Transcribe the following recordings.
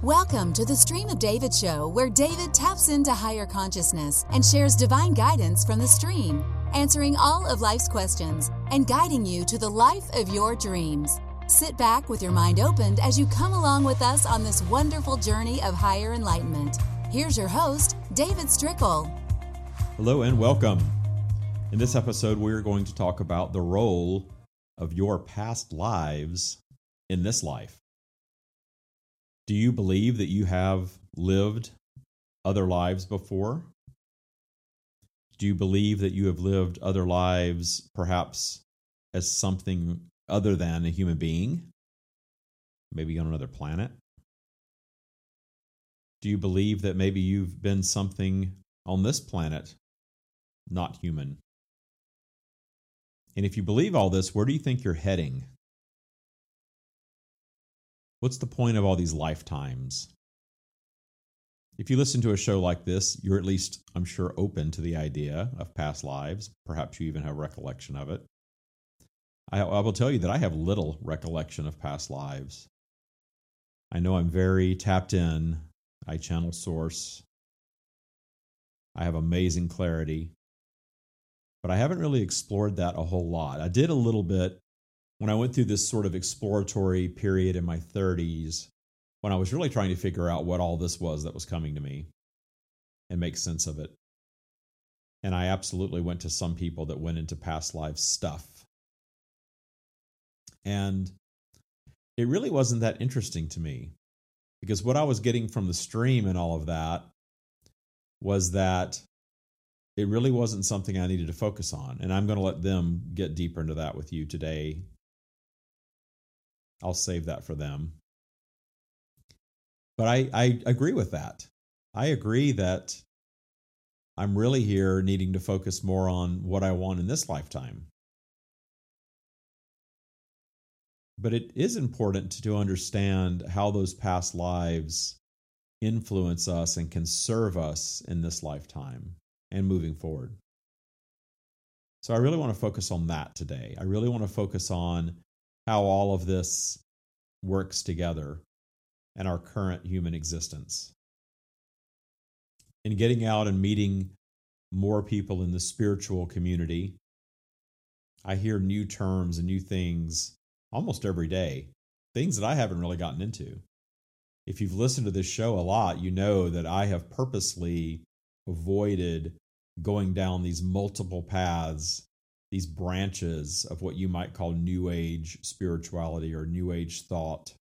Welcome to the Stream of David show, where David taps into higher consciousness and shares divine guidance from the stream, answering all of life's questions and guiding you to the life of your dreams. Sit back with your mind opened as you come along with us on this wonderful journey of higher enlightenment. Here's your host, David Strickle. Hello and welcome. In this episode, we're going to talk about the role of your past lives in this life. Do you believe that you have lived other lives before? Do you believe that you have lived other lives perhaps as something other than a human being? Maybe on another planet? Do you believe that maybe you've been something on this planet, not human? And if you believe all this, where do you think you're heading? What's the point of all these lifetimes? If you listen to a show like this, you're at least, I'm sure, open to the idea of past lives. Perhaps you even have recollection of it. I will tell you that I have little recollection of past lives. I know I'm very tapped in. I channel source. I have amazing clarity. But I haven't really explored that a whole lot. I did a little bit when I went through this sort of exploratory period in my 30s, when I was really trying to figure out what all this was that was coming to me and make sense of it. And I absolutely went to some people that went into past life stuff. And it really wasn't that interesting to me, because what I was getting from the stream and all of that was that it really wasn't something I needed to focus on. And I'm going to let them get deeper into that with you today. I'll save that for them. But I agree with that. I agree that I'm really here needing to focus more on what I want in this lifetime. But it is important to understand how those past lives influence us and can serve us in this lifetime and moving forward. So I really want to focus on that today. I really want to focus on how all of this works together in our current human existence. In getting out and meeting more people in the spiritual community, I hear new terms and new things almost every day, things that I haven't really gotten into. If you've listened to this show a lot, you know that I have purposely avoided going down these multiple paths, these branches of what you might call New Age spirituality or New Age thought.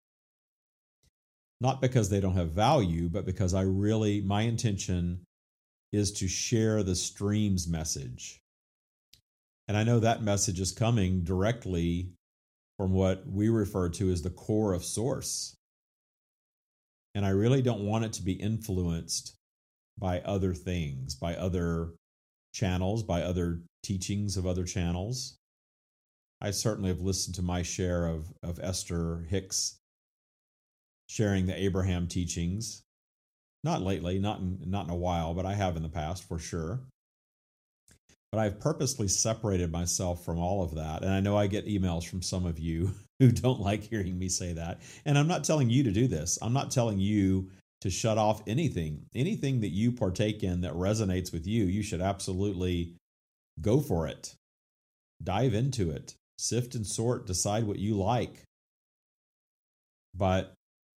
Not because they don't have value, but because my intention is to share the stream's message. And I know that message is coming directly from what we refer to as the core of Source. And I really don't want it to be influenced by other things, by other channels, by other teachings of other channels. I certainly have listened to my share of Esther Hicks sharing the Abraham teachings. Not lately, not in a while, but I have in the past for sure. But I've purposely separated myself from all of that. And I know I get emails from some of you who don't like hearing me say that. And I'm not telling you to do this. I'm not telling you to shut off anything. Anything that you partake in that resonates with you, you should absolutely go for it. Dive into it. Sift and sort. Decide what you like. But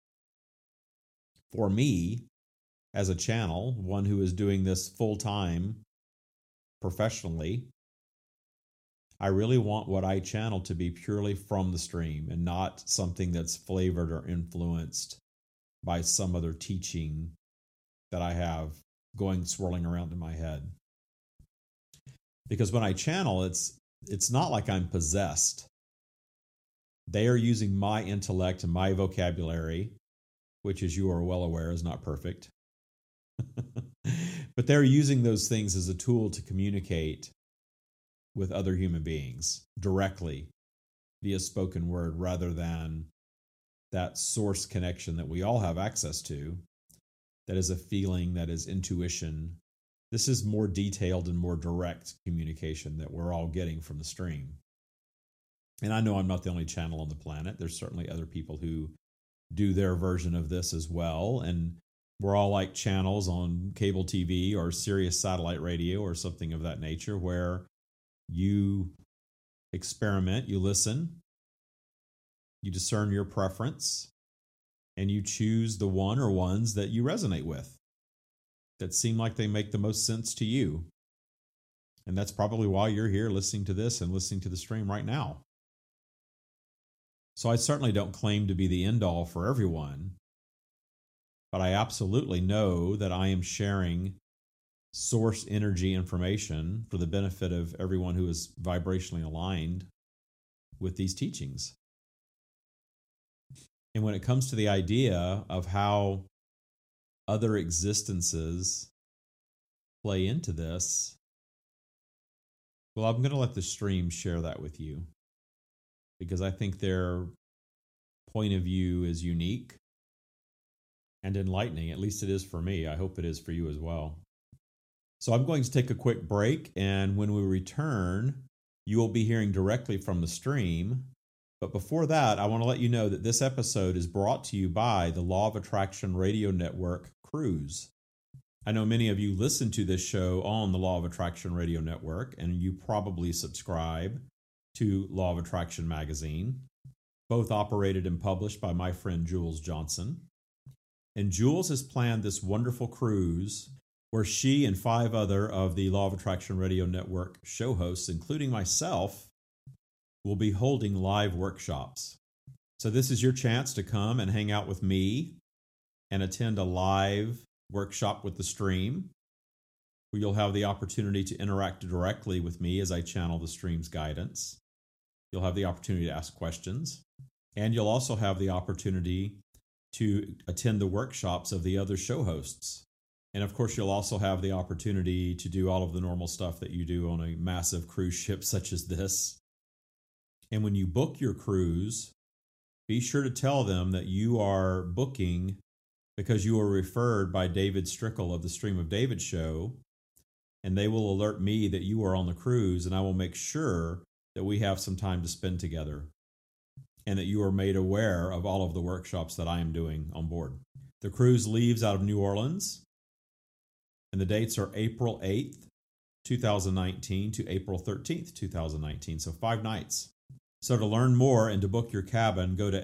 for me, as a channel, one who is doing this full time, professionally, I really want what I channel to be purely from the stream and not something that's flavored or influenced by some other teaching that I have swirling around in my head. Because when I channel, it's not like I'm possessed. They are using my intellect and my vocabulary, which, as you are well aware, is not perfect. But they're using those things as a tool to communicate with other human beings directly via spoken word, rather than that source connection that we all have access to, that is a feeling, that is intuition. This is more detailed and more direct communication that we're all getting from the stream. And I know I'm not the only channel on the planet. There's certainly other people who do their version of this as well. And we're all like channels on cable TV or Sirius satellite radio or something of that nature where you experiment, you listen, you discern your preference, and you choose the one or ones that you resonate with, that seem like they make the most sense to you. And that's probably why you're here listening to this and listening to the stream right now. So I certainly don't claim to be the end all for everyone, but I absolutely know that I am sharing source energy information for the benefit of everyone who is vibrationally aligned with these teachings. And when it comes to the idea of how other existences play into this, well, I'm going to let the stream share that with you, because I think their point of view is unique and enlightening. At least it is for me. I hope it is for you as well. So I'm going to take a quick break, and when we return, you will be hearing directly from the stream. But before that, I want to let you know that this episode is brought to you by the Law of Attraction Radio Network Cruise. I know many of you listen to this show on the Law of Attraction Radio Network, and you probably subscribe to Law of Attraction magazine, both operated and published by my friend Jules Johnson. And Jules has planned this wonderful cruise where she and 5 other of the Law of Attraction Radio Network show hosts, including myself, will be holding live workshops. So this is your chance to come and hang out with me and attend a live workshop with the stream, where you'll have the opportunity to interact directly with me as I channel the stream's guidance. You'll have the opportunity to ask questions, and you'll also have the opportunity to attend the workshops of the other show hosts. And of course, you'll also have the opportunity to do all of the normal stuff that you do on a massive cruise ship such as this. And when you book your cruise, be sure to tell them that you are booking because you were referred by David Strickle of the Stream of David show, and they will alert me that you are on the cruise, and I will make sure that we have some time to spend together and that you are made aware of all of the workshops that I am doing on board. The cruise leaves out of New Orleans, and the dates are April 8th, 2019 to April 13th, 2019, so 5 nights. So to learn more and to book your cabin, go to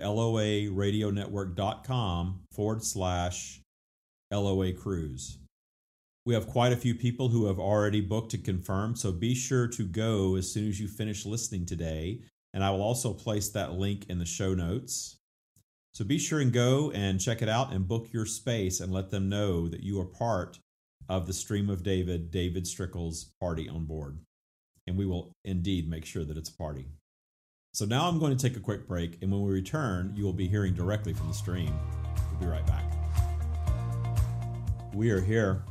loaradionetwork.com/LOA Cruise. We have quite a few people who have already booked and confirmed, so be sure to go as soon as you finish listening today, and I will also place that link in the show notes. So be sure and go and check it out and book your space and let them know that you are part of the Stream of David, David Strickle's party on board. And we will indeed make sure that it's a party. So now I'm going to take a quick break, and when we return, you will be hearing directly from the stream. We'll be right back. We are here.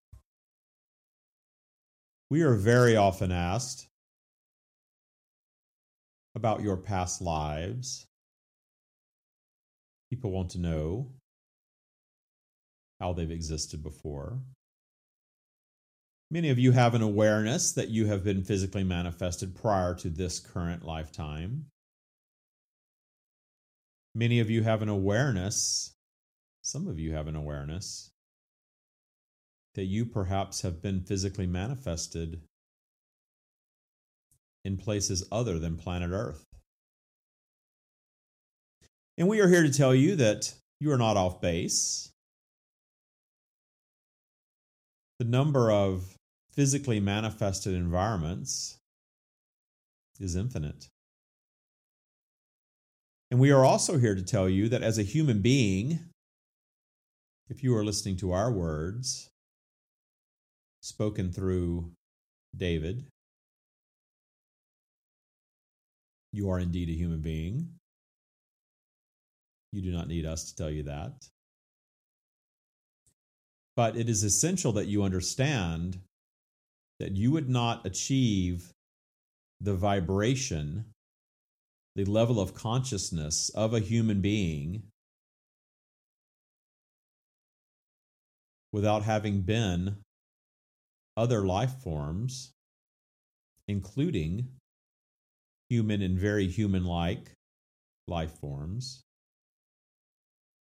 We are very often asked about your past lives. People want to know how they've existed before. Many of you have an awareness that you have been physically manifested prior to this current lifetime. Many of you have an awareness, some of you have an awareness, that you perhaps have been physically manifested in places other than planet Earth. And we are here to tell you that you are not off base. The number of physically manifested environments is infinite. And we are also here to tell you that as a human being, if you are listening to our words, spoken through David, you are indeed a human being. You do not need us to tell you that. But it is essential that you understand that you would not achieve the vibration, the level of consciousness of a human being without having been other life forms, including human and very human-like life forms,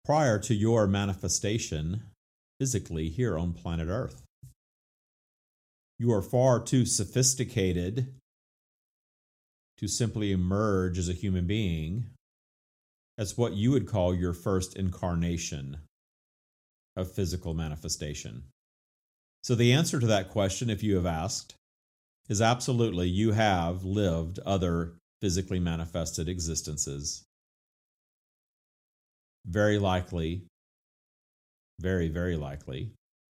prior to your manifestation physically here on planet Earth. You are far too sophisticated to simply emerge as a human being as what you would call your first incarnation of physical manifestation. So the answer to that question, if you have asked, is absolutely you have lived other physically manifested existences. Very likely, very, very likely,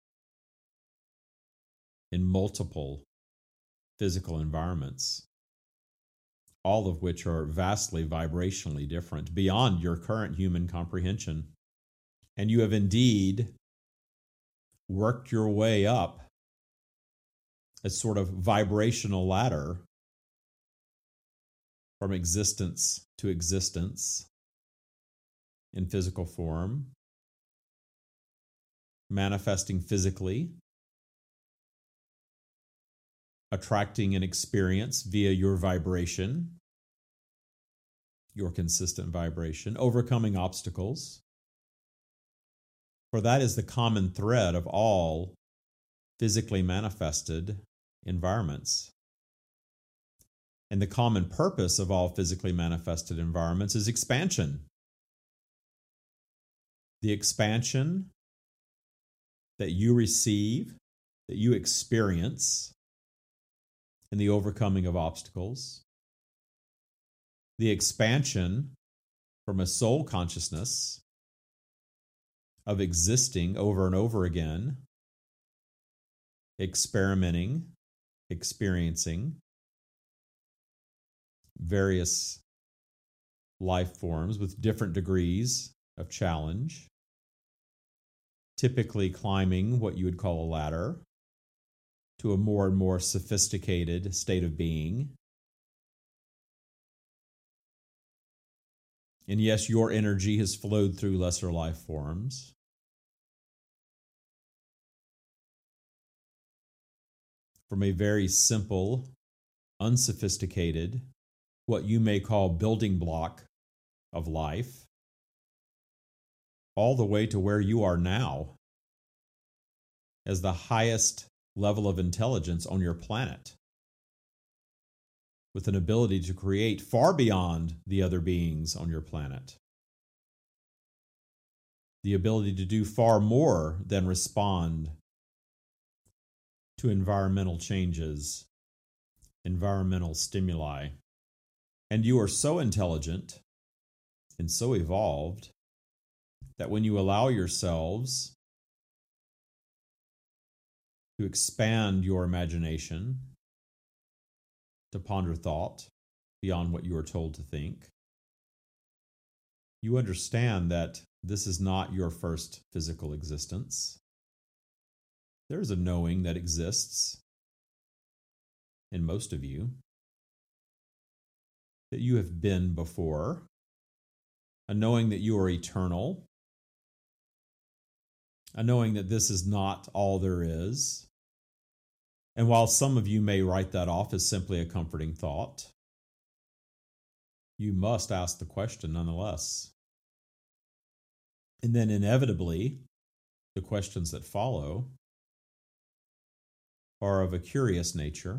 in multiple physical environments, all of which are vastly vibrationally different beyond your current human comprehension. And you have indeed worked your way up a sort of vibrational ladder from existence to existence in physical form, manifesting physically, attracting an experience via your vibration, your consistent vibration, overcoming obstacles. For that is the common thread of all physically manifested environments. And the common purpose of all physically manifested environments is expansion. The expansion that you receive, that you experience in the overcoming of obstacles, the expansion from a soul consciousness of existing over and over again, experimenting, experiencing various life forms with different degrees of challenge, typically climbing what you would call a ladder to a more and more sophisticated state of being. And yes, your energy has flowed through lesser life forms. From a very simple, unsophisticated, what you may call building block of life, all the way to where you are now as the highest level of intelligence on your planet, with an ability to create far beyond the other beings on your planet. The ability to do far more than respond to environmental changes, environmental stimuli. And you are so intelligent and so evolved that when you allow yourselves to expand your imagination, to ponder thought beyond what you are told to think, you understand that this is not your first physical existence. There is a knowing that exists in most of you, that you have been before, a knowing that you are eternal, a knowing that this is not all there is. And while some of you may write that off as simply a comforting thought, you must ask the question nonetheless. And then inevitably, the questions that follow are of a curious nature.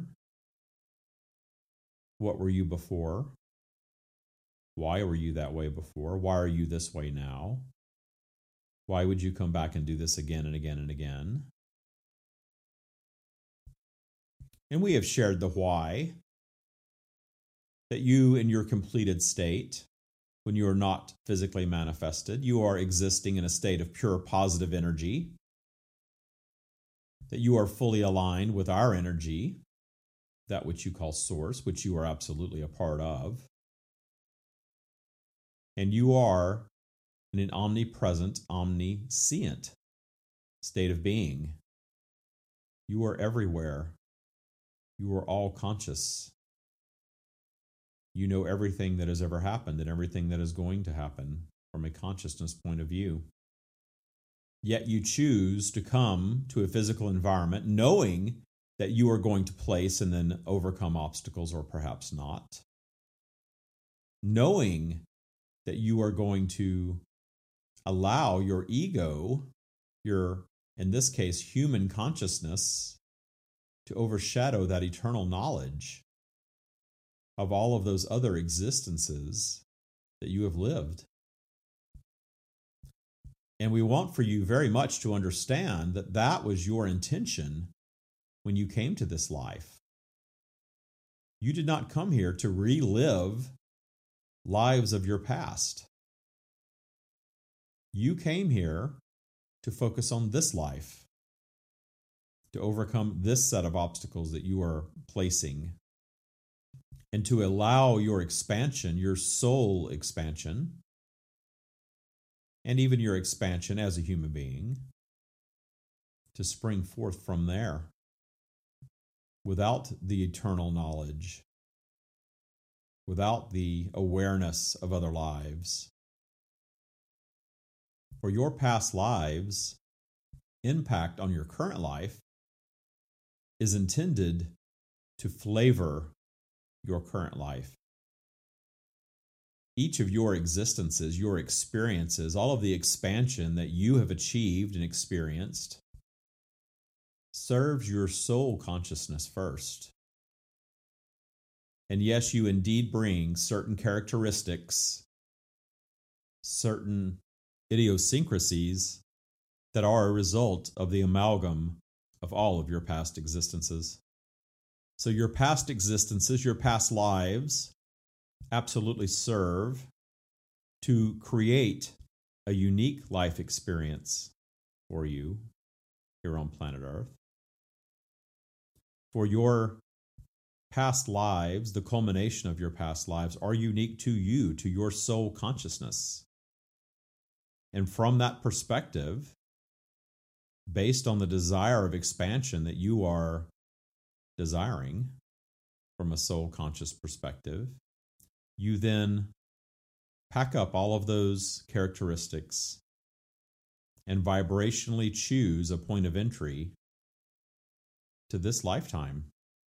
What were you before? Why were you that way before? Why are you this way now? Why would you come back and do this again and again and again? And we have shared the why, that you in your completed state, when you are not physically manifested, you are existing in a state of pure positive energy, that you are fully aligned with our energy, that which you call source, which you are absolutely a part of. And you are in an omnipresent, omniscient state of being. You are everywhere. You are all conscious. You know everything that has ever happened and everything that is going to happen from a consciousness point of view. Yet you choose to come to a physical environment knowing that you are going to place and then overcome obstacles, or perhaps not. Knowing that you are going to allow your ego, your, in this case, human consciousness, to overshadow that eternal knowledge of all of those other existences that you have lived. And we want for you very much to understand that that was your intention when you came to this life. You did not come here to relive lives of your past. You came here to focus on this life, to overcome this set of obstacles that you are placing, and to allow your expansion, your soul expansion, and even your expansion as a human being, to spring forth from there without the eternal knowledge, without the awareness of other lives. For your past lives' impact on your current life is intended to flavor your current life. Each of your existences, your experiences, all of the expansion that you have achieved and experienced serves your soul consciousness first. And yes, you indeed bring certain characteristics, certain idiosyncrasies that are a result of the amalgam of all of your past existences. So your past existences, your past lives, absolutely serve to create a unique life experience for you here on planet Earth. For your past lives, the culmination of your past lives, are unique to you, to your soul consciousness. And from that perspective, based on the desire of expansion that you are desiring from a soul conscious perspective, you then pack up all of those characteristics and vibrationally choose a point of entry to this lifetime.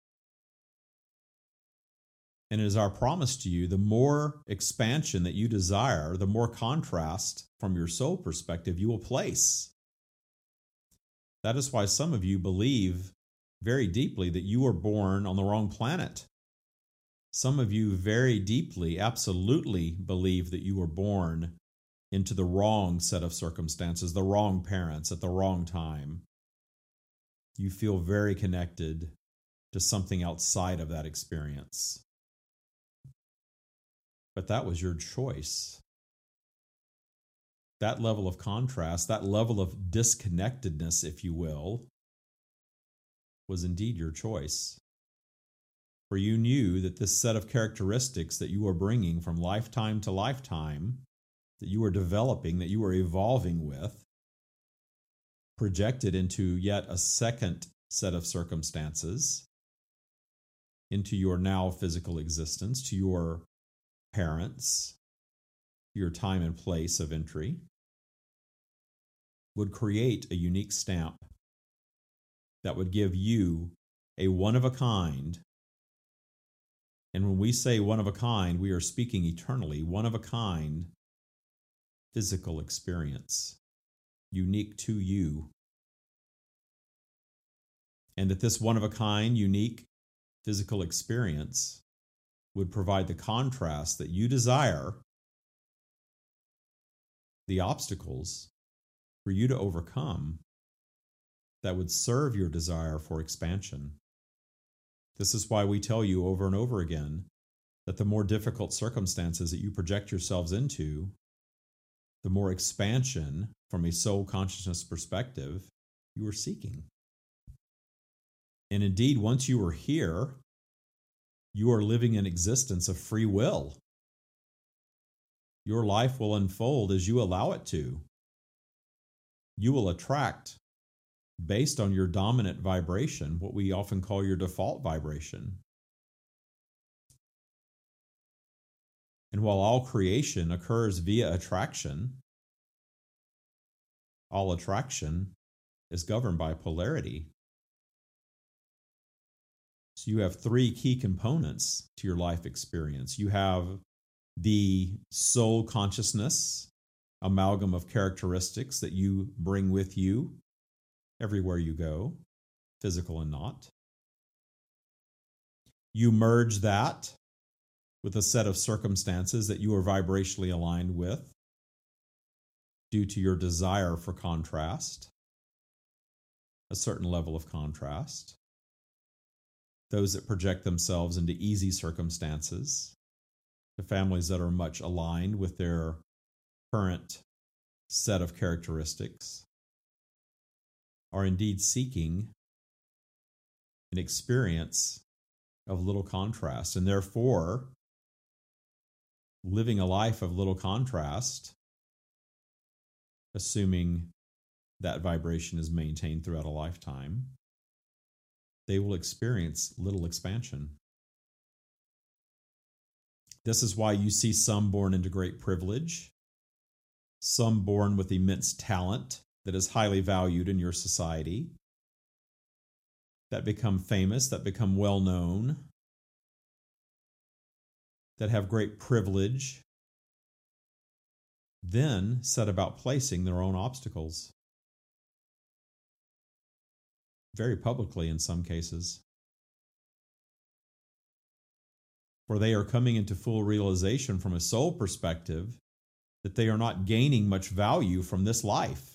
And it is our promise to you, the more expansion that you desire, the more contrast from your soul perspective you will place. That is why some of you believe very deeply that you were born on the wrong planet. Some of you very deeply, absolutely believe that you were born into the wrong set of circumstances, the wrong parents at the wrong time. You feel very connected to something outside of that experience. But that was your choice. That level of contrast, that level of disconnectedness, if you will, was indeed your choice. For you knew that this set of characteristics that you were bringing from lifetime to lifetime, that you were developing, that you were evolving with, projected into yet a second set of circumstances, into your now physical existence, to your parents, your time and place of entry, would create a unique stamp that would give you a one-of-a-kind. And when we say one-of-a-kind, we are speaking eternally, one-of-a-kind physical experience, unique to you. And that this one-of-a-kind, unique physical experience would provide the contrast that you desire, the obstacles for you to overcome that would serve your desire for expansion. This is why we tell you over and over again that the more difficult circumstances that you project yourselves into, the more expansion from a soul consciousness perspective you are seeking. And indeed, once you are here, you are living an existence of free will. Your life will unfold as you allow it to. You will attract, based on your dominant vibration, what we often call your default vibration. And while all creation occurs via attraction, all attraction is governed by polarity. So you have three key components to your life experience. You have the soul consciousness amalgam of characteristics that you bring with you everywhere you go, physical and not. You merge that with a set of circumstances that you are vibrationally aligned with due to your desire for contrast, a certain level of contrast. Those that project themselves into easy circumstances, the families that are much aligned with their current set of characteristics, are indeed seeking an experience of little contrast, and therefore living a life of little contrast, assuming that vibration is maintained throughout a lifetime, they will experience little expansion. This is why you see some born into great privilege, some born with immense talent that is highly valued in your society, that become famous, that become well known, that have great privilege, then set about placing their own obstacles, very publicly in some cases. For they are coming into full realization from a soul perspective that they are not gaining much value from this life.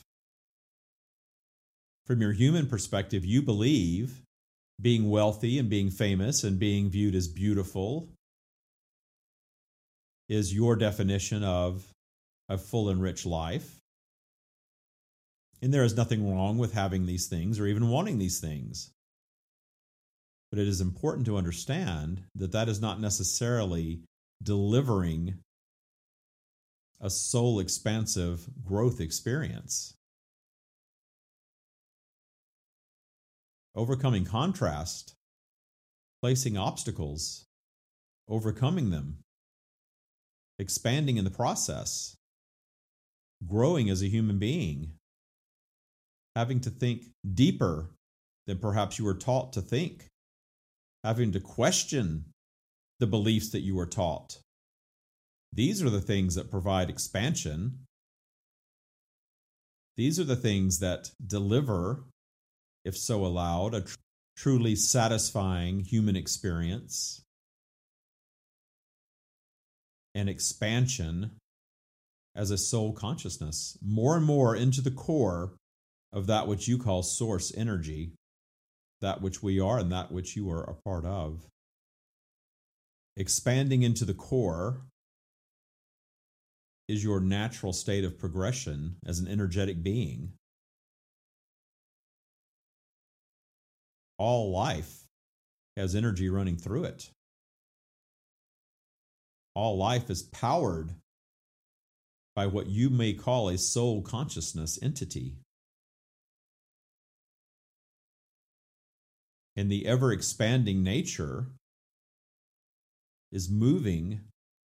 From your human perspective, you believe being wealthy and being famous and being viewed as beautiful is your definition of a full and rich life. And there is nothing wrong with having these things or even wanting these things. But it is important to understand that that is not necessarily delivering a soul expansive growth experience. Overcoming contrast, placing obstacles, overcoming them, expanding in the process, growing as a human being, having to think deeper than perhaps you were taught to think, having to question the beliefs that you were taught. These are the things that provide expansion. These are the things that deliver, if so allowed, a truly satisfying human experience and expansion as a soul consciousness, more and more into the core of that which you call source energy, that which we are and that which you are a part of. Expanding into the core is your natural state of progression as an energetic being. All life has energy running through it. All life is powered by what you may call a soul consciousness entity. And the ever-expanding nature is moving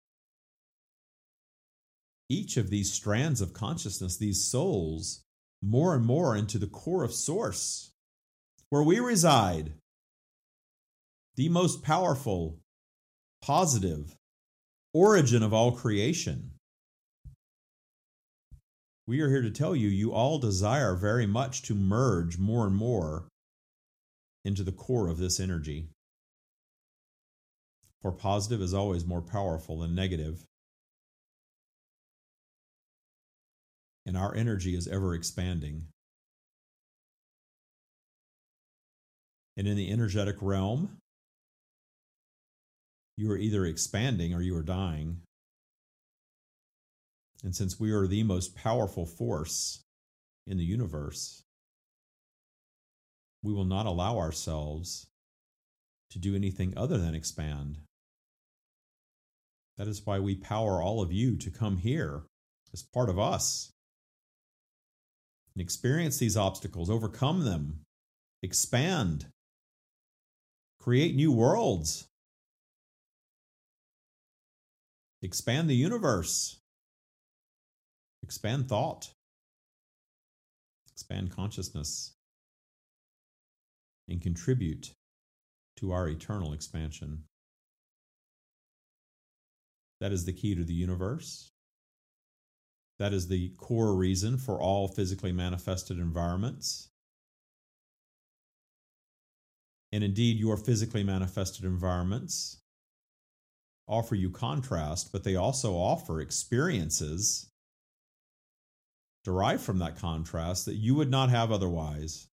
each of these strands of consciousness, these souls, more and more into the core of Source, where we reside, the most powerful, positive origin of all creation. We are here to tell you, you all desire very much to merge more and more into the core of this energy. For positive is always more powerful than negative. And our energy is ever expanding. And in the energetic realm, you are either expanding or you are dying. And since we are the most powerful force in the universe, we will not allow ourselves to do anything other than expand. That is why we power all of you to come here as part of us and experience these obstacles, overcome them, expand, create new worlds, expand the universe, expand thought, expand consciousness, and contribute to our eternal expansion. That is the key to the universe. That is the core reason for all physically manifested environments. And indeed, your physically manifested environments offer you contrast, but they also offer experiences derived from that contrast that you would not have otherwise.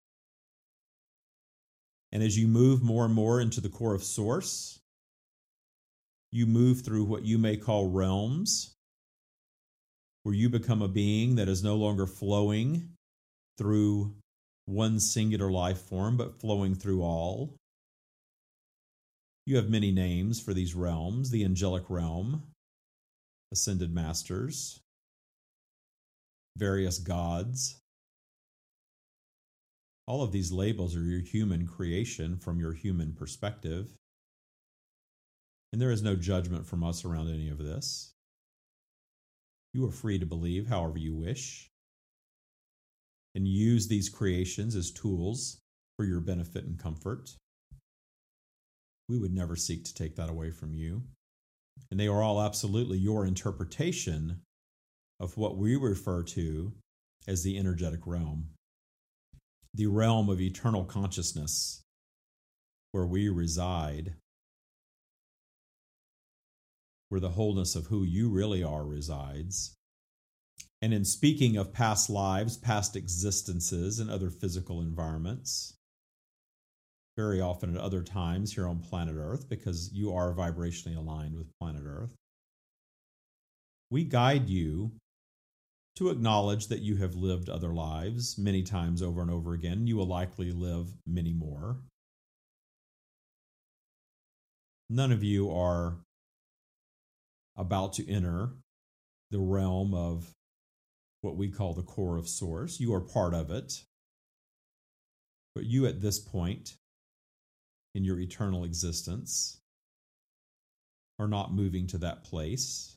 And as you move more and more into the core of Source, you move through what you may call realms, where you become a being that is no longer flowing through one singular life form, but flowing through all. You have many names for these realms: the angelic realm, ascended masters, various gods. All of these labels are your human creation from your human perspective. And there is no judgment from us around any of this. You are free to believe however you wish and use these creations as tools for your benefit and comfort. We would never seek to take that away from you. And they are all absolutely your interpretation of what we refer to as the energetic realm, the realm of eternal consciousness where we reside, where the wholeness of who you really are resides. And in speaking of past lives, past existences, and other physical environments, very often at other times here on planet Earth, because you are vibrationally aligned with planet Earth, we guide you to acknowledge that you have lived other lives many times over and over again. You will likely live many more. None of you are about to enter the realm of what we call the core of Source. You are part of it. But you at this point in your eternal existence are not moving to that place.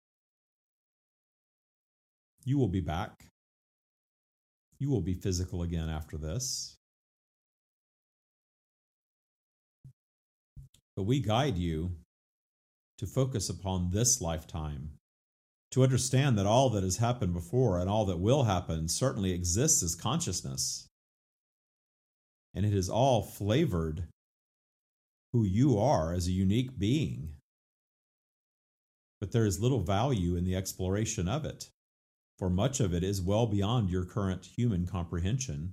You will be back. You will be physical again after this. But we guide you to focus upon this lifetime, to understand that all that has happened before and all that will happen certainly exists as consciousness. And it is all flavored who you are as a unique being. But there is little value in the exploration of it, for much of it is well beyond your current human comprehension.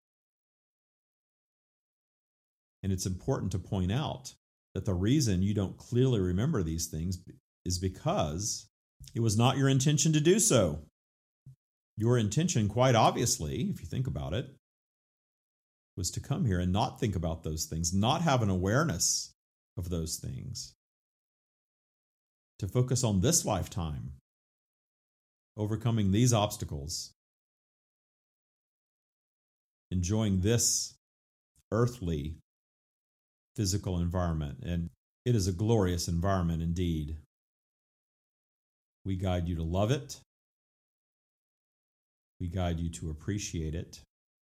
And it's important to point out that the reason you don't clearly remember these things is because it was not your intention to do so. Your intention, quite obviously, if you think about it, was to come here and not think about those things, not have an awareness of those things, to focus on this lifetime, overcoming these obstacles, enjoying this earthly physical environment. And it is a glorious environment indeed. We guide you to love it. We guide you to appreciate it.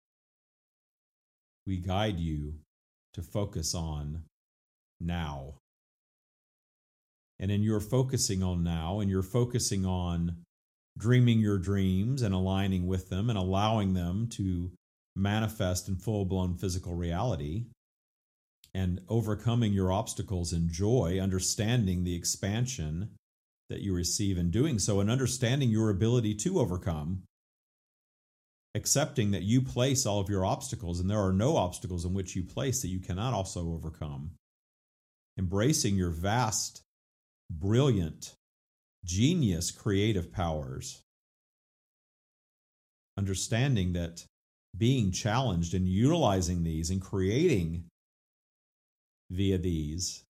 We guide you to focus on now. And in your focusing on now, and you're focusing on dreaming your dreams and aligning with them and allowing them to manifest in full-blown physical reality, and overcoming your obstacles in joy, understanding the expansion that you receive in doing so, and understanding your ability to overcome, accepting that you place all of your obstacles, and there are no obstacles in which you place that you cannot also overcome, embracing your vast, brilliant, genius creative powers, understanding that being challenged and utilizing these and creating via these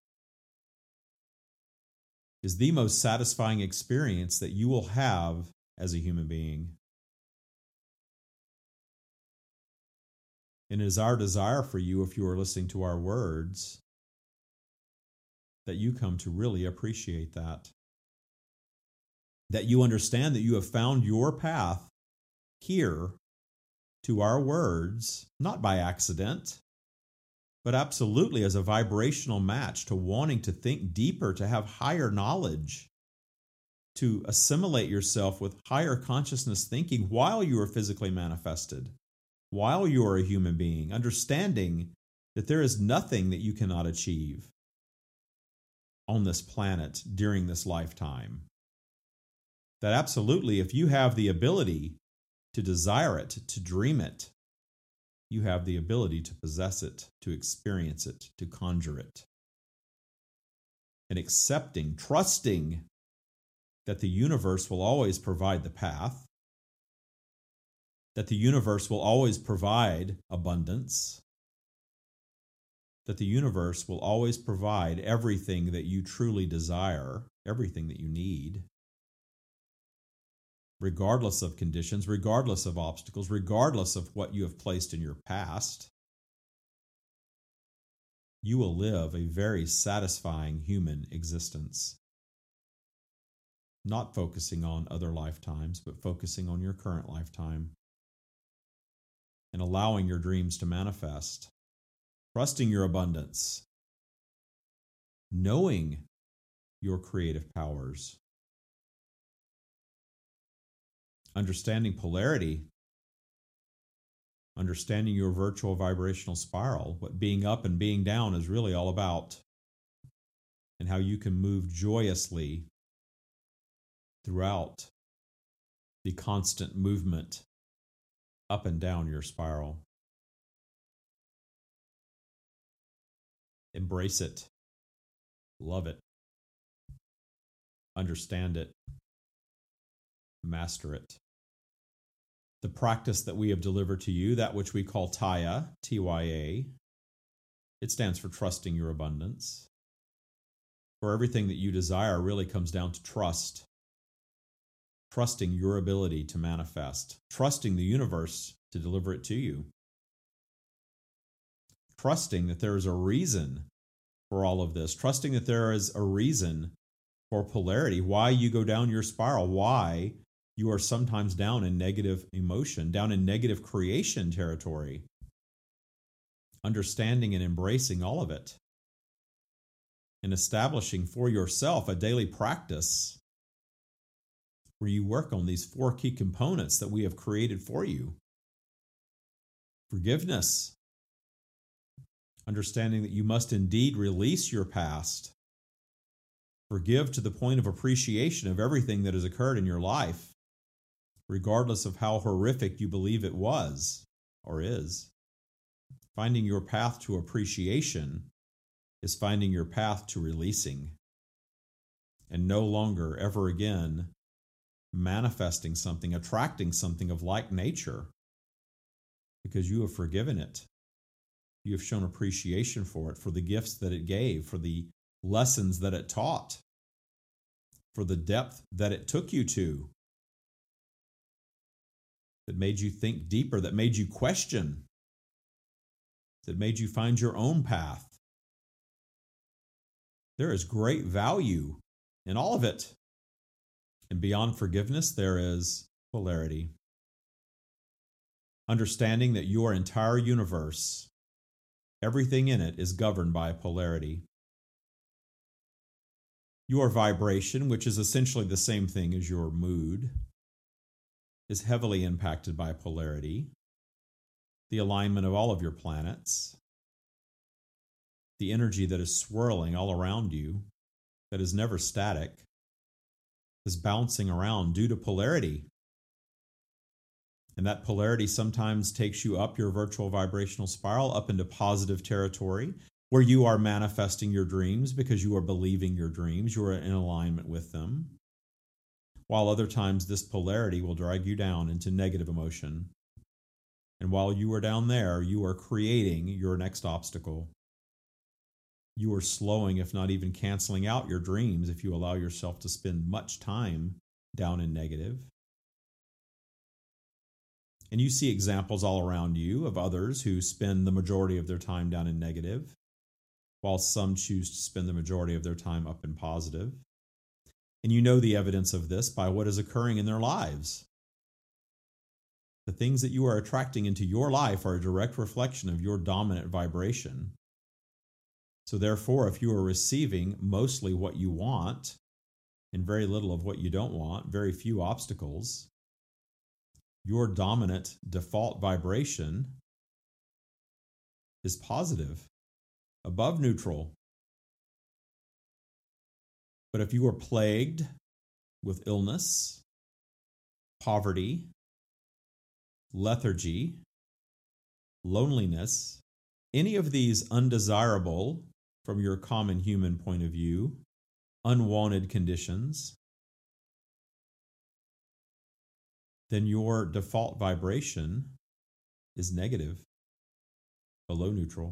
is the most satisfying experience that you will have as a human being. And it is our desire for you, if you are listening to our words, that you come to really appreciate that. That you understand that you have found your path here to our words, not by accident, but absolutely as a vibrational match to wanting to think deeper, to have higher knowledge, to assimilate yourself with higher consciousness thinking while you are physically manifested, while you are a human being, understanding that there is nothing that you cannot achieve on this planet during this lifetime. That absolutely, if you have the ability to desire it, to dream it, you have the ability to possess it, to experience it, to conjure it. And accepting, trusting that the universe will always provide the path, that the universe will always provide abundance, that the universe will always provide everything that you truly desire, everything that you need, regardless of conditions, regardless of obstacles, regardless of what you have placed in your past. You will live a very satisfying human existence. Not focusing on other lifetimes, but focusing on your current lifetime and allowing your dreams to manifest. Trusting your abundance, knowing your creative powers, understanding polarity, understanding your virtual vibrational spiral, what being up and being down is really all about, and how you can move joyously throughout the constant movement up and down your spiral. Embrace it. Love it. Understand it. Master it. The practice that we have delivered to you, that which we call Taya, T-Y-A, it stands for trusting your abundance. For everything that you desire really comes down to trust. Trusting your ability to manifest. Trusting the universe to deliver it to you. Trusting that there is a reason for all of this. Trusting that there is a reason for polarity, why you go down your spiral, why you are sometimes down in negative emotion, down in negative creation territory. Understanding and embracing all of it. And establishing for yourself a daily practice where you work on these 4 key components that we have created for you. Forgiveness. Understanding that you must indeed release your past. Forgive to the point of appreciation of everything that has occurred in your life, regardless of how horrific you believe it was or is. Finding your path to appreciation is finding your path to releasing, and no longer ever again manifesting something, attracting something of like nature, because you have forgiven it. You have shown appreciation for it, for the gifts that it gave, for the lessons that it taught, for the depth that it took you to, that made you think deeper, that made you question, that made you find your own path. There is great value in all of it. And beyond forgiveness, there is polarity. Understanding that your entire universe, everything in it, is governed by polarity. Your vibration, which is essentially the same thing as your mood, is heavily impacted by polarity. The alignment of all of your planets, the energy that is swirling all around you, that is never static, is bouncing around due to polarity. And that polarity sometimes takes you up your virtual vibrational spiral, up into positive territory, where you are manifesting your dreams because you are believing your dreams, you are in alignment with them. While other times this polarity will drag you down into negative emotion. And while you are down there, you are creating your next obstacle. You are slowing, if not even canceling out your dreams, if you allow yourself to spend much time down in negative. And you see examples all around you of others who spend the majority of their time down in negative, while some choose to spend the majority of their time up in positive. And you know the evidence of this by what is occurring in their lives. The things that you are attracting into your life are a direct reflection of your dominant vibration. So therefore, if you are receiving mostly what you want, and very little of what you don't want, very few obstacles. Your dominant default vibration is positive, above neutral. But if you are plagued with illness, poverty, lethargy, loneliness, any of these undesirable from your common human point of view, unwanted conditions, then your default vibration is negative, below neutral.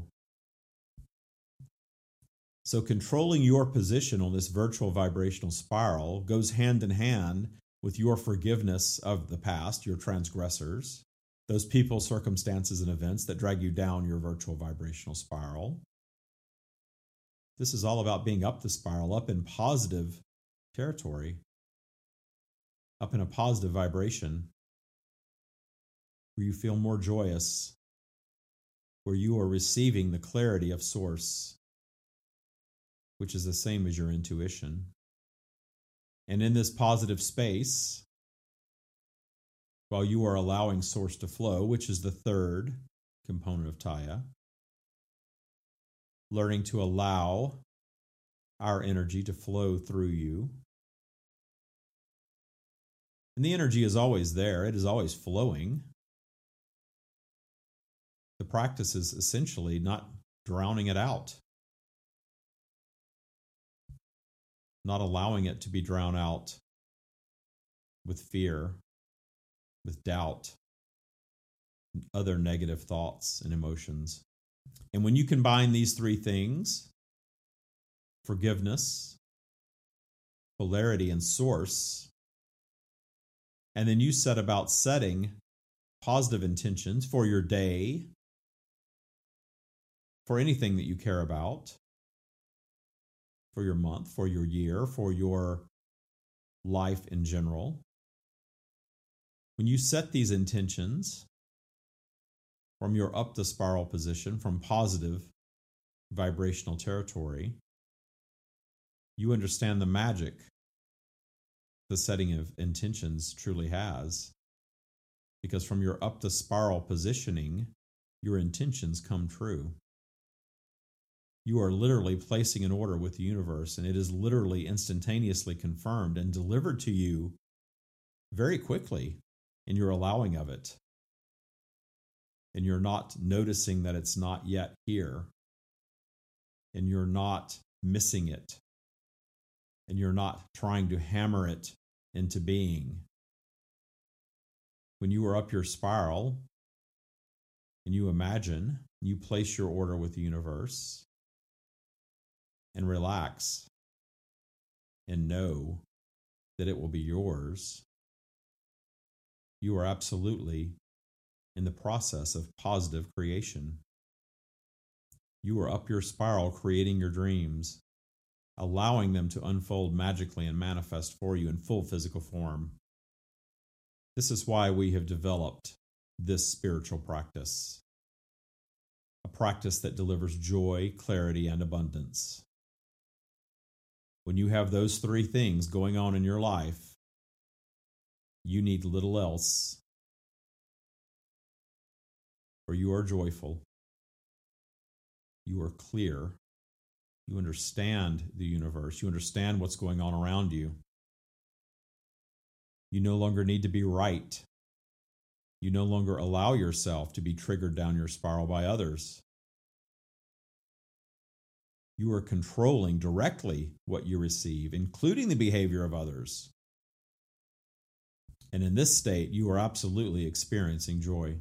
So controlling your position on this virtual vibrational spiral goes hand in hand with your forgiveness of the past, your transgressors, those people, circumstances, and events that drag you down your virtual vibrational spiral. This is all about being up the spiral, up in positive territory, up in a positive vibration, where you feel more joyous, where you are receiving the clarity of Source, which is the same as your intuition. And in this positive space, while you are allowing Source to flow, which is the third component of Taya, learning to allow our energy to flow through you. And the energy is always there. It is always flowing. The practice is essentially not drowning it out, not allowing it to be drowned out with fear, with doubt, and other negative thoughts and emotions. And when you combine these three things, forgiveness, polarity, and Source, and then you set about setting positive intentions for your day, for anything that you care about, for your month, for your year, for your life in general. When you set these intentions from your up the spiral position, from positive vibrational territory, you understand the magic the setting of intentions truly has. Because from your up the spiral positioning, your intentions come true. You are literally placing an order with the universe, and it is literally instantaneously confirmed and delivered to you very quickly, and you're allowing of it. And you're not noticing that it's not yet here, and you're not missing it, and you're not trying to hammer it into being. When you are up your spiral, and you imagine, you place your order with the universe, and relax and know that it will be yours, you are absolutely in the process of positive creation. You are up your spiral creating your dreams, allowing them to unfold magically and manifest for you in full physical form. This is why we have developed this spiritual practice, a practice that delivers joy, clarity, and abundance. When you have those three things going on in your life, you need little else. For you are joyful, you are clear, you understand the universe, you understand what's going on around you. You no longer need to be right. You no longer allow yourself to be triggered down your spiral by others. You are controlling directly what you receive, including the behavior of others. And in this state, you are absolutely experiencing joy.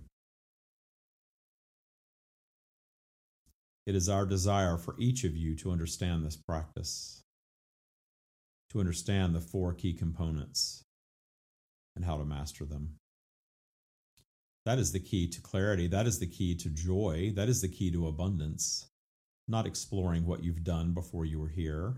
It is our desire for each of you to understand this practice, to understand the 4 key components and how to master them. That is the key to clarity. That is the key to joy. That is the key to abundance. Not exploring what you've done before you were here.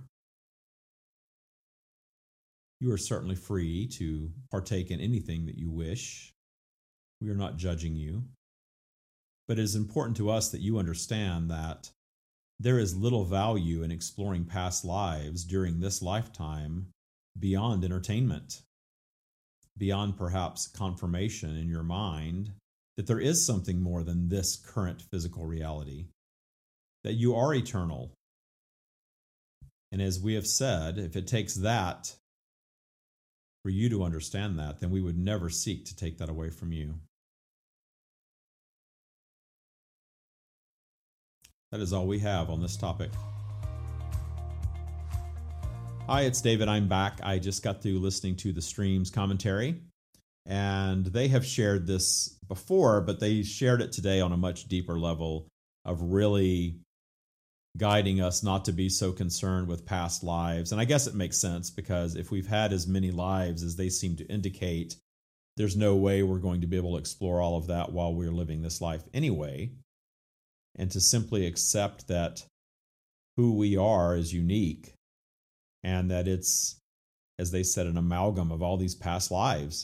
You are certainly free to partake in anything that you wish. We are not judging you. But it is important to us that you understand that there is little value in exploring past lives during this lifetime beyond entertainment, beyond perhaps confirmation in your mind that there is something more than this current physical reality, that you are eternal. And as we have said, if it takes that for you to understand that, then we would never seek to take that away from you. That is all we have on this topic. Hi, it's David. I'm back. I just got through listening to the Streams commentary, and they have shared this before, but they shared it today on a much deeper level of really guiding us not to be so concerned with past lives. And I guess it makes sense, because if we've had as many lives as they seem to indicate, there's no way we're going to be able to explore all of that while we're living this life anyway. And to simply accept that who we are is unique, and that it's, as they said, an amalgam of all these past lives.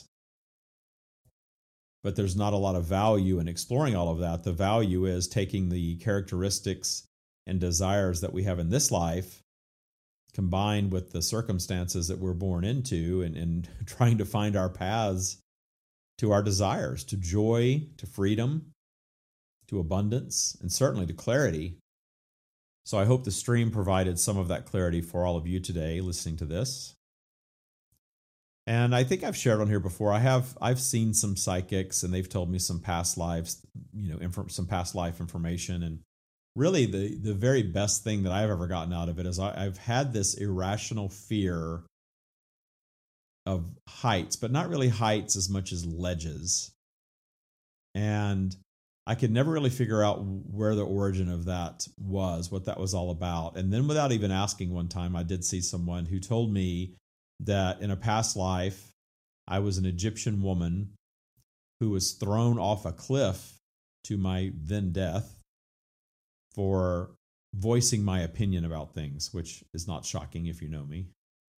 But there's not a lot of value in exploring all of that. The value is taking the characteristics and desires that we have in this life, combined with the circumstances that we're born into, and trying to find our paths to our desires, to joy, to freedom, to abundance, and certainly to clarity. So I hope the stream provided some of that clarity for all of you today listening to this. And I think I've shared on here before, I've seen some psychics, and they've told me some past lives, some past life information. And really the very best thing that I've ever gotten out of it is I've had this irrational fear of heights, but not really heights as much as ledges. And I could never really figure out where the origin of that was, what that was all about. And then without even asking, one time I did see someone who told me that in a past life, I was an Egyptian woman who was thrown off a cliff to my then death for voicing my opinion about things, which is not shocking if you know me.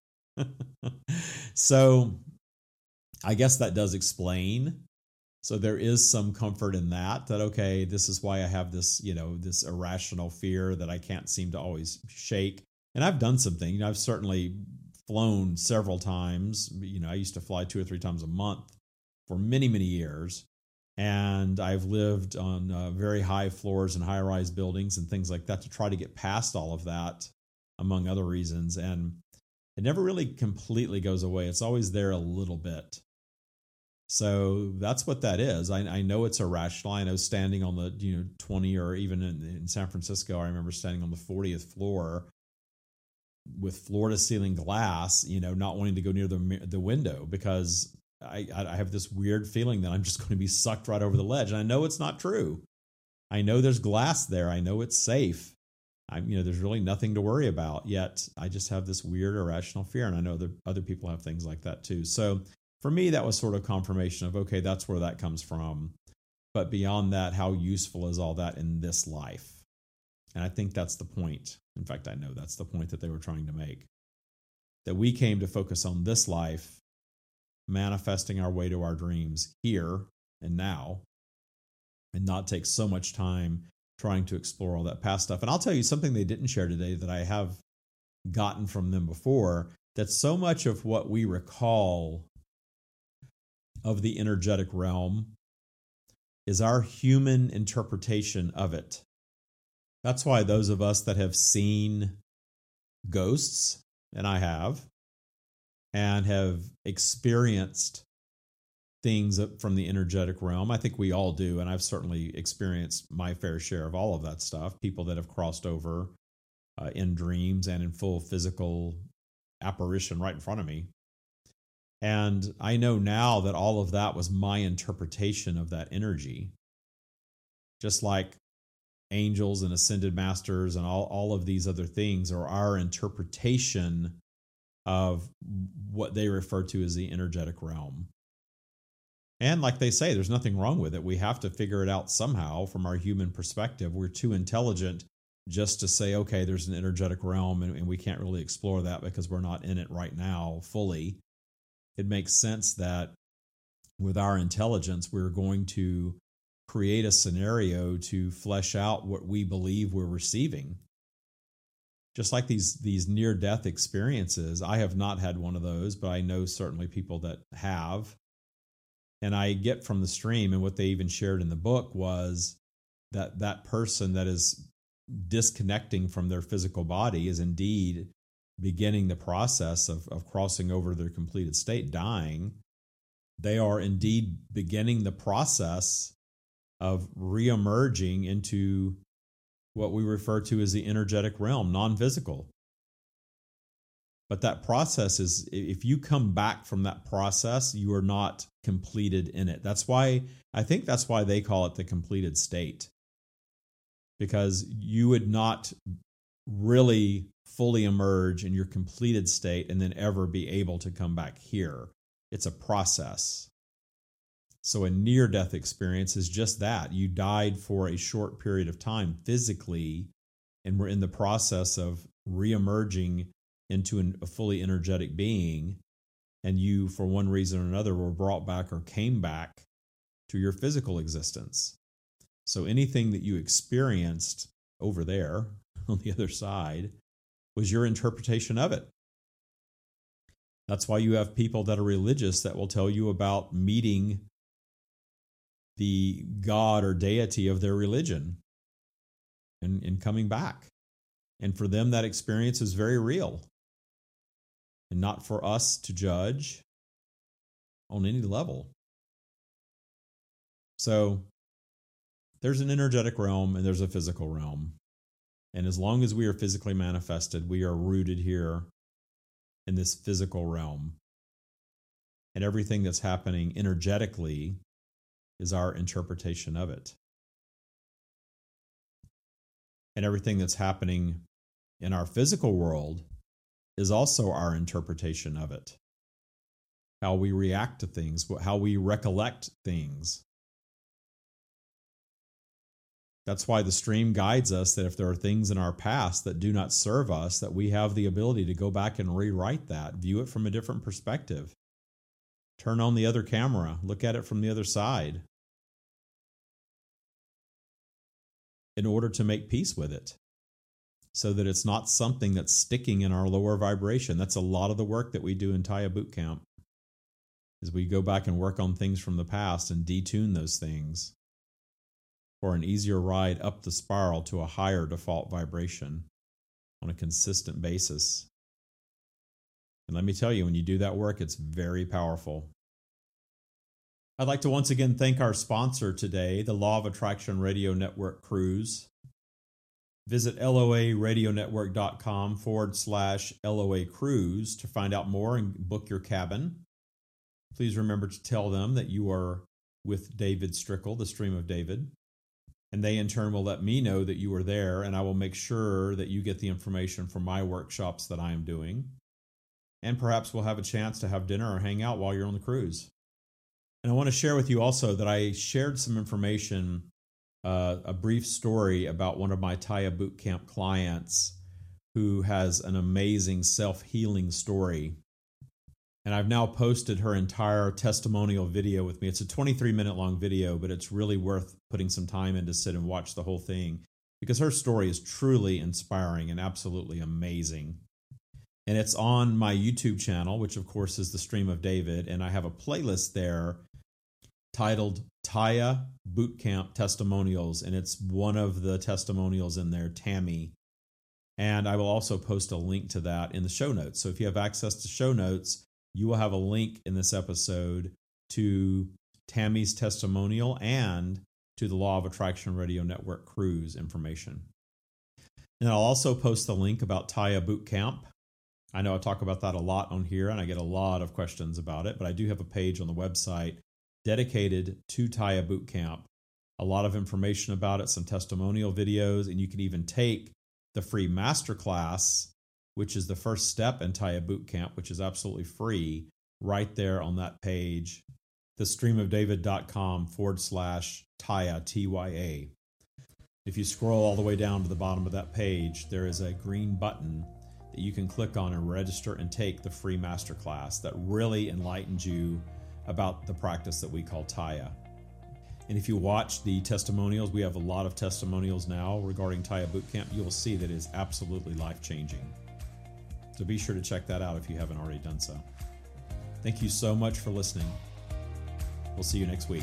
So I guess that does explain. So there is some comfort in that, okay, this is why I have this, this irrational fear that I can't seem to always shake. And I've done something. I've certainly flown several times. I used to fly 2 or 3 times a month for many, many years. And I've lived on very high floors and high-rise buildings and things like that to try to get past all of that, among other reasons. And it never really completely goes away. It's always there a little bit. So that's what that is. I know it's irrational. I know standing on the 20, or even in San Francisco, I remember standing on the 40th floor with floor to ceiling glass, not wanting to go near the window, because I have this weird feeling that I'm just going to be sucked right over the ledge. And I know it's not true. I know there's glass there. I know it's safe. There's really nothing to worry about. Yet I just have this weird irrational fear, and I know that other people have things like that too. So for me, that was sort of confirmation of, okay, that's where that comes from. But beyond that, how useful is all that in this life? And I think that's the point. In fact, I know that's the point that they were trying to make. That we came to focus on this life, manifesting our way to our dreams here and now, and not take so much time trying to explore all that past stuff. And I'll tell you something they didn't share today that I have gotten from them before, that so much of what we recall of the energetic realm is our human interpretation of it. That's why those of us that have seen ghosts, and I have, and have experienced things from the energetic realm, I think we all do, and I've certainly experienced my fair share of all of that stuff, people that have crossed over in dreams and in full physical apparition right in front of me. And I know now that all of that was my interpretation of that energy. Just like angels and ascended masters and all of these other things are our interpretation of what they refer to as the energetic realm. And like they say, there's nothing wrong with it. We have to figure it out somehow from our human perspective. We're too intelligent just to say, okay, there's an energetic realm and we can't really explore that because we're not in it right now fully. It makes sense that with our intelligence, we're going to create a scenario to flesh out what we believe we're receiving. just like these near-death experiences. I have not had one of those, but I know certainly people that have. And I get from the stream, and what they even shared in the book was that person that is disconnecting from their physical body is indeed beginning the process of crossing over their completed state, dying. They are indeed beginning the process of reemerging into what we refer to as the energetic realm, non-physical. But that process is, if you come back from that process, you are not completed in it. I think that's why they call it the completed state. Because you would not really fully emerge in your completed state and then ever be able to come back here. It's a process. So a near-death experience is just that. You died for a short period of time physically, and we're in the process of reemerging into a fully energetic being, and you, for one reason or another, were brought back or came back to your physical existence. So anything that you experienced over there on the other side was your interpretation of it. That's why you have people that are religious that will tell you about meeting the God or deity of their religion and coming back. And for them, that experience is very real. And not for us to judge on any level. So there's an energetic realm and there's a physical realm. And as long as we are physically manifested, we are rooted here in this physical realm. And everything that's happening energetically is our interpretation of it. And everything that's happening in our physical world is also our interpretation of it. How we react to things, how we recollect things. That's why the stream guides us that if there are things in our past that do not serve us, that we have the ability to go back and rewrite that, view it from a different perspective. Turn on the other camera, look at it from the other side, in order to make peace with it, so that it's not something that's sticking in our lower vibration. That's a lot of the work that we do in Taya Boot Camp, is we go back and work on things from the past and detune those things for an easier ride up the spiral to a higher default vibration on a consistent basis. And let me tell you, when you do that work, it's very powerful. I'd like to once again thank our sponsor today, the Law of Attraction Radio Network Cruise. Visit LOARadionetwork.com/LOA Cruise to find out more and book your cabin. Please remember to tell them that you are with David Strickle, the Stream of David. And they in turn will let me know that you are there, and I will make sure that you get the information from my workshops that I am doing. And perhaps we'll have a chance to have dinner or hang out while you're on the cruise. And I want to share with you also that I shared some information, a brief story about one of my Taya Boot Camp clients who has an amazing self-healing story. And I've now posted her entire testimonial video with me. It's a 23-minute long video, but it's really worth putting some time in to sit and watch the whole thing, because her story is truly inspiring and absolutely amazing. And it's on my YouTube channel, which of course is the Stream of David, and I have a playlist there titled Taya Boot Camp Testimonials, and it's one of the testimonials in there, Tammy. And I will also post a link to that in the show notes. So if you have access to show notes, you will have a link in this episode to Tammy's testimonial and to the Law of Attraction Radio Network Cruise information. And I'll also post the link about Taya Boot Camp. I know I talk about that a lot on here, and I get a lot of questions about it, but I do have a page on the website dedicated to Taya Boot Camp. A lot of information about it, some testimonial videos, and you can even take the free masterclass, which is the first step in Taya Boot Camp, which is absolutely free, right there on that page, thestreamofdavid.com/Taya, T-Y-A. If you scroll all the way down to the bottom of that page, there is a green button that you can click on and register and take the free masterclass that really enlightens you about the practice that we call Taya. And if you watch the testimonials, we have a lot of testimonials now regarding Taya Bootcamp. You will see that it is absolutely life-changing. So be sure to check that out if you haven't already done so. Thank you so much for listening. We'll see you next week.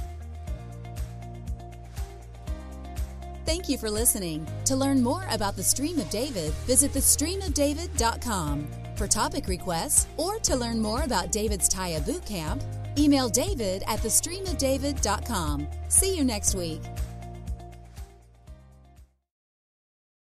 Thank you for listening. To learn more about the Stream of David, visit thestreamofdavid.com. For topic requests or to learn more about David's Taya Bootcamp, email David at thestreamofdavid.com. See you next week.